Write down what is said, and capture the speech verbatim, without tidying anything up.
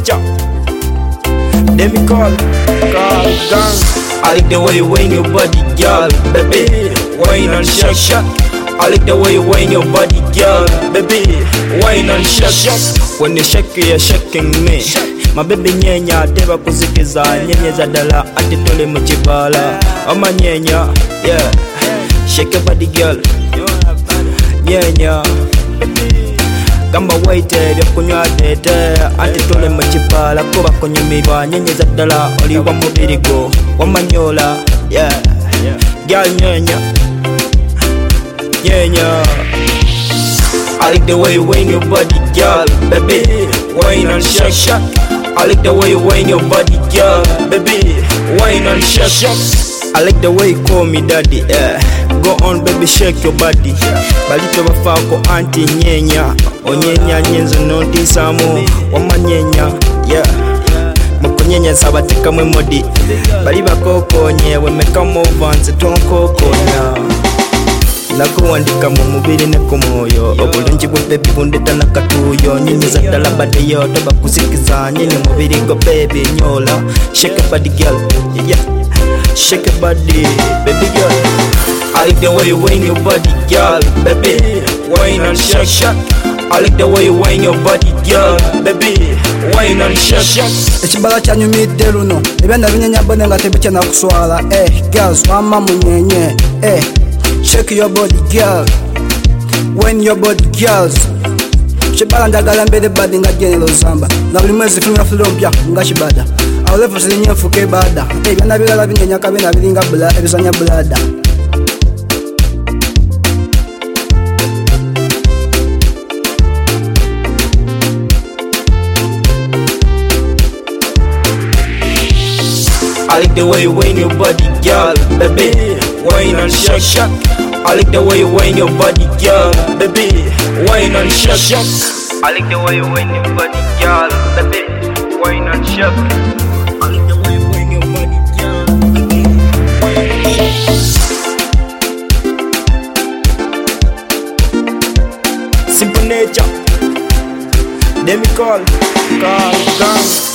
nature. Let me call, call gang. I like the way you wind your body, girl, baby. Wine and shake, shake. I like the way you wind your body, girl, baby. Wine and shake, shake. When you shake, you're shaking me. My baby nyenya, teba kuzikiza. Nyenye za dala, ati tole mchibala. Oma nyenya, yeah. Shake your body, girl. Nyenya. Kamba waite bya kunywa tete ati tole mchipala kuba kunyumirwa nyenye za dala oliwa mubirigo wamanyola yeah girl nyenya nyenya. I like the way you wind your body, girl, baby. Wine and shake, shake. I like the way you wind your body, girl, baby. Wine and shake, shake. I like the way you call me daddy, yeah. Go on baby, shake your body. Balito bafako anti nyenya. Onyenya nyenzo noti samu wama nyenya, yeah. Moko nyenya sabatika mwe modi. Bali bakoko nyewe meka movanze tonkoko nya. Nakuwandika mu mubiri ne ku moyo. Obulungi bwe baby bundeta nakatuyo. Nyenye za dala bade yo toba kusikiza. Nyenye mubiri go baby nyola. Shake your body girl, yeah. Shake your body, baby girl. I like the way you wind your body, girl, baby. Wine and shake, shake. I like the way you wind your body, girl, baby. Wine and shake, shake. Echibala chanyu midde luno ebyanda binyenya bone nga tebikya nakuswala. Eh, girls wama munyenye. Eh, shake your body, girl. Wind your body, girls. Chibala ndagala mbele badi nga jenelo zamba. Na buli mwezi filmya flow mpya nga chibada. Awulefu zilinye mfuke bada. Eh, byanda bigala binyenya kabina bilinga bula ebizanya bulada. I like the way you wind your body, girl, baby. Wine and shake, shake. I like the way you wind your body, girl, baby. Wine and shake, shake. I like the way you wind your body, girl, baby. Wine and shake. I like the way you wind your body, girl, baby. Wine and shake. Simple nature. Let me call, call, gang.